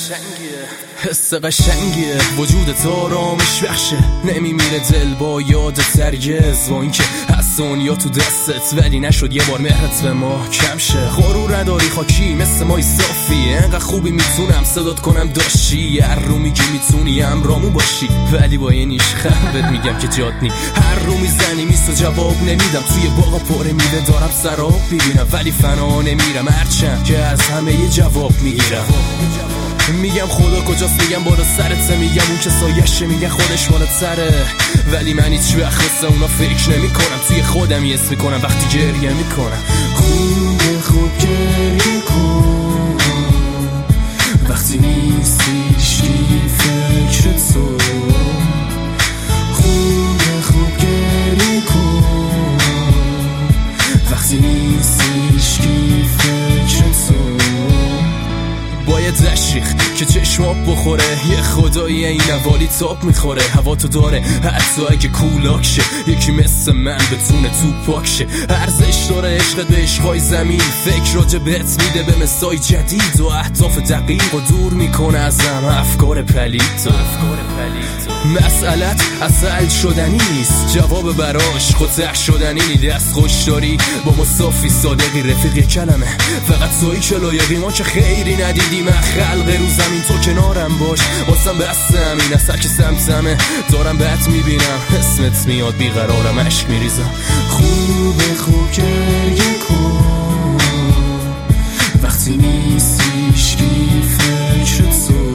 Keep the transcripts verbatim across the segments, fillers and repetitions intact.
قشنگیه، حس قشنگیه، وجودت آرامش بخشه، نمیمیره دل با یادت هرگز. با اینکه هست دنیا تو دستت ولی نشد یه بار مهرت به ما کم شه. غرور نداری خاکی مثل مای صافی، انقدر خوبی میتونم صدات کنم داشتی. هر رو میگی میتونی همرامون باشی ولی با یه نیش خبت میگم که جات نی. هر رو میزنی میسو جواب نمیدم، توی باغا پاره میوه دارم سراب ببینم ولی فنا نمیرم، هرچند که از همه یه جواب میگیرم. میگم خدا کجاست، میگم بالا سرته، میگم اون که سایشه، میگن خودش مال تره، ولی من هیچ وقت مثل اونا فکر نمی کنم. توی خودم یه اسم میکنم وقتی گریه میکنم. خوب خوب گریه کن وقتی نیستی هیچکی فکر تو. خوب خوب گریه کن وقتی نیستی هیچکی فکر تو. باید تشریخ که چشمات بخوره، یه خدایی این نوالی تاب میخوره. هوا تو داره حتی اگه کولاک شه، یکی مثل من بتونه تو پاک شه. ارزش داره عشقت به عشقای زمین، فکر راجع بهت میده به مسای جدید و اهداف دقیق و دور میکنه ازم افکار پلید. مسئلت اصل شدنی نیست، جواب براش خودت شدنی نی. دست خوش داری با مصافی صادقی رفیق کلمه، فقط تویی که لایقی، ما که خیری ندیدیم. من خلق رو زمین تو کنارم باش، واسم بستم این اثر که سمتمه، دارم بهت میبینم اسمت میاد بیقرارم عشق میریزم. خوب خوب گریه کن وقتی نیستی هیچکی فکر تو.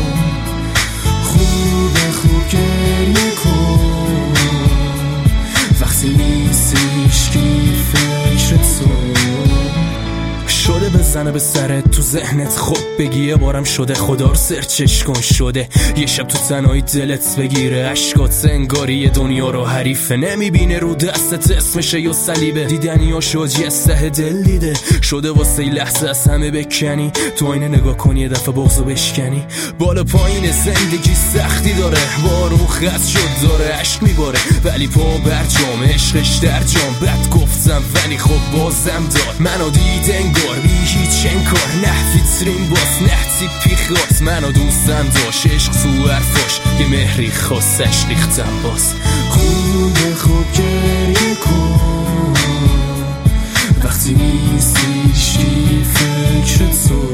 خوب خوب گریه کن وقتی نیستی هیچکی فکر تو. شده بزنه به سرت تو ذهنت خوب بگی یه بارم شده، خدا رو سرچش کن شده یه شب تو تنهایی دلت بگیره، عشقات انگاری یه دنیا رو حریفه، نمیبینه رو دستت اسمشه یا صلیبه. دیدنی ها شد یه سه دل دیده شده واسه ای لحظه از همه بکنی، تو آینه نگاه کنی یه دفعه بغضو بشکنی. بالا پایین زندگی سختی داره، بارو خط شد داره عشق میباره ولی پا برجام عشقش در جام. بد گفتم ولی خب بازم داد منو دید انگار بی هیچ انکار، نه فیترین باز نه تیپی خواست منو دوستم داشت. عشق تو حرفاش یه مهری خواستش ریختم باز. خوب خوب گریه کن وقتی نیستی هیچکی فکر تو.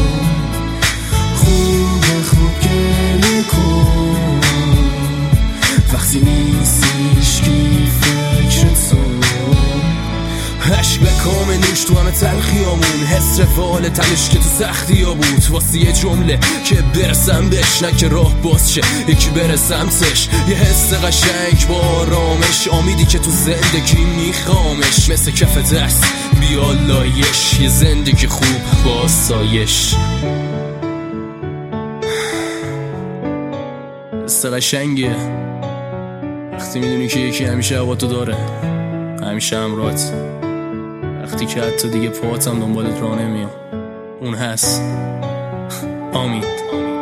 خوب خوب گریه کن وقتی نیستی هیچکی فکر تو. عشق به کام نوش تو همه تلخیامون، حس رفال تلش که تو سختی ها بود، واسه یه جمله که برسم بهش نه که راه باز شه یکی برسم سش. یه حس قشنگ با آرامش، امیدی که تو زندگی میخوامش، مثل کف دست بیا لایش، یه زندگی خوب با سایش. حس قشنگه وقتی میدونی که یکی همیشه هوا تو داره، همیشه همراهت، وقتی که حتی دیگه پاهاتم دنبالت راه نمیام، اون هست. آمین.